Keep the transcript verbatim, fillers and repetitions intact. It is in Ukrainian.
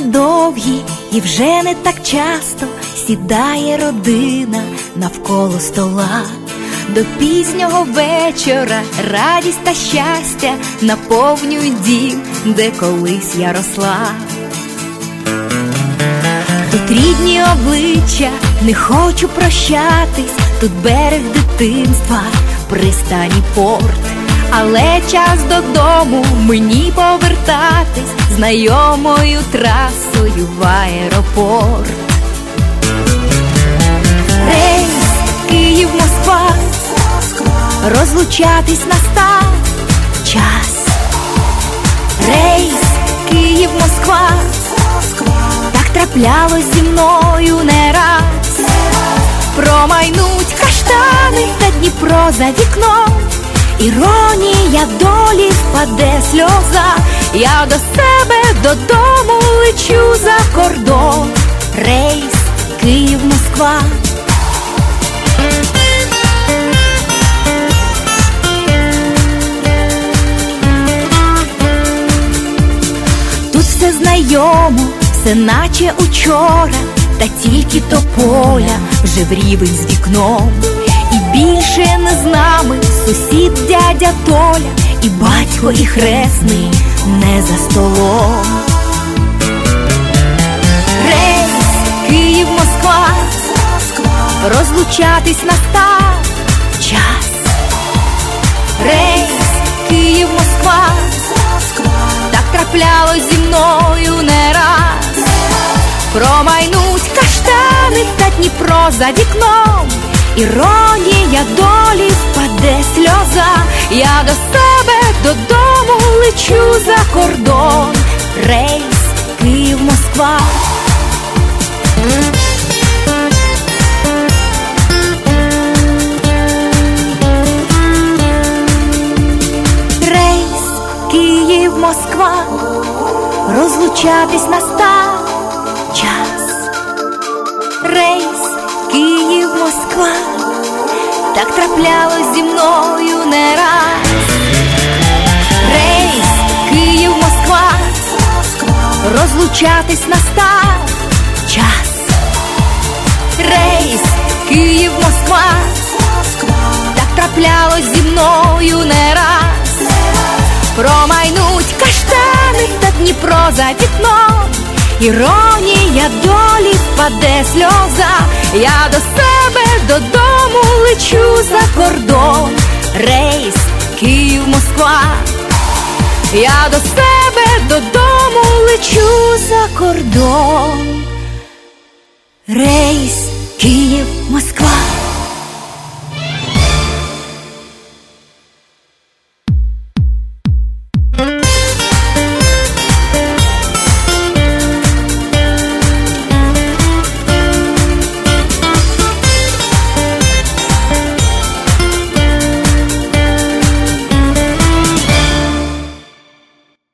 недовгі, і вже не так часто сідає родина навколо стола. До пізнього вечора радість та щастя наповнюють дім, де колись я росла. Тут рідні обличчя, не хочу прощатись, тут берег дитинства, пристані порт. Але час додому мені повертатись знайомою трасою в аеропорт. Рейс Київ-Москва, розлучатись настав час. Рейс Київ-Москва, так траплялось зі мною не раз. Промайнуть каштани та Дніпро за вікном, іронія долі, впаде сльоза. Я до себе додому лечу за кордон. Рейс Київ-Москва. Тут все знайомо, все наче учора, та тільки то поля вже в рівень з вікном. І більше не з нами сусід дядя Толя, і батько, і хресний не за столом. Рейс Київ-Москва, розлучатись настав час. Рейс Київ-Москва, так траплялось зі мною не раз. Промайнуть каштани та Дніпро за вікном, іронія долі, впаде сльоза. Я до себе додому лечу за кордон. Рейс Київ-Москва. Рейс Київ-Москва, розлучатись настав час. Рейс Київ-Москва, так траплялось зі мною не раз. Рейс Київ-Москва, розлучатись настав час. Рейс Київ-Москва, так траплялось зі мною не раз. Промайнуть каштани та Дніпро за вікном, іронія долі, впаде сльоза. Я до себе додому лечу за кордон. Рейс Київ-Москва. Я до себе додому лечу за кордон. Рейс Київ-Москва.